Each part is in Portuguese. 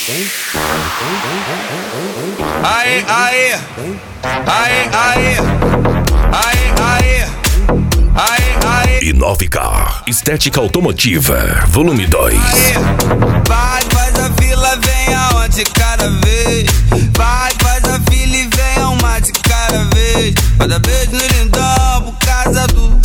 Aê, aê, aê, aê, aê, aê, aê, aê. Inovicar, estética automotiva, volume 2. Aê. Vai, faz a fila, vem aonde cada vez. Vai, faz a fila e vem uma de cada vez. Vai dar beijo no lindão por causa do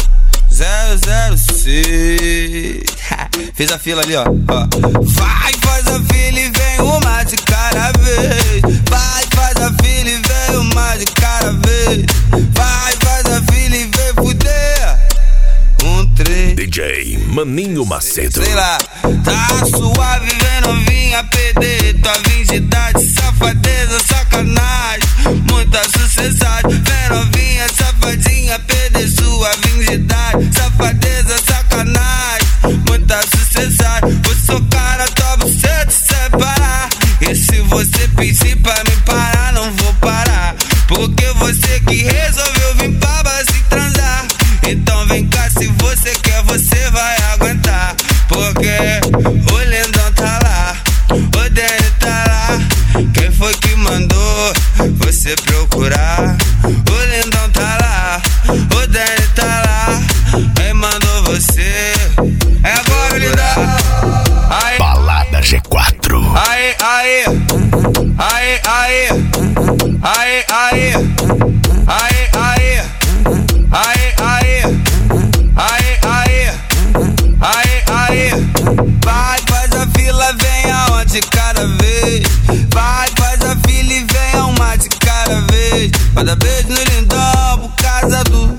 006. Fiz a fila ali, ó. Vai, faz a fila e vem uma de cada vez. Vai, faz a fila e vem uma de cada vez. Vai, faz a fila e vem fuder. 3 DJ Maninho Macedo. Sei lá, tá suave, vem novinha, PD. Tua virgindade, safadeza, sacanagem, muita sucessagem. Vem novinha, safadinha, PD. Sua virgindade, safadeza, sacanagem, muita sucessagem. Vou socar na tua buceta e separar. E se você pedir pra me parar, não vou parar. Porque você que resolveu vir pra base transar. Então vem cá, se você quer, você vai aguentar. Porque o lindão tá lá, o Danny tá lá. Quem foi que mandou você procurar? O lindão tá lá, o Danny tá lá. Quem mandou você? É agora, lindão. Aê, Balada G4. aê, aê, aê, aê, aê, aê, aê, aê. Aê, aê, aê, aê, aê, aê. Vai, faz a fila, vem aonde cada vez. Vai, faz a fila e vem uma de cada vez. Vai dar beijo no lindão por causa do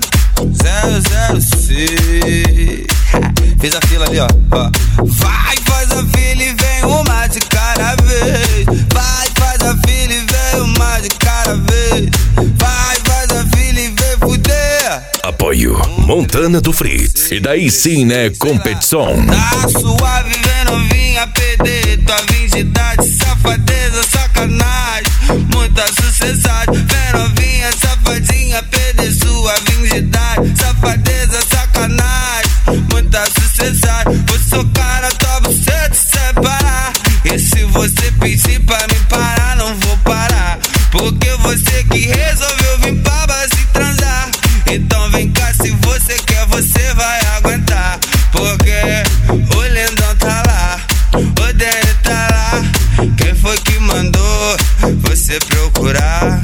006. Fiz a fila ali, ó. Vai, faz a fila e vem uma de cada vez. Vai, faz a fila e vem uma de cada vez. Vai, faz a fila e vem fuder. Apoio Montana do Fritz. E daí sim, né? Competição. Tá suave, vem novinha, PD. Tua virgindade, safadeza, sacanagem, muita sucessagem. Vem novinha, safadinha, PD. Sua virgindade, safadeza, sacanagem, muita sucessagem. Vou socar na tua buceta e separar. E se você pedir pra me parar, não vou parar. Porque você que resolveu vir pra base transar. Então vem cá, se você quer, você vai aguentar. Porque o lindão tá lá, o Danny tá lá. Quem foi que mandou você procurar?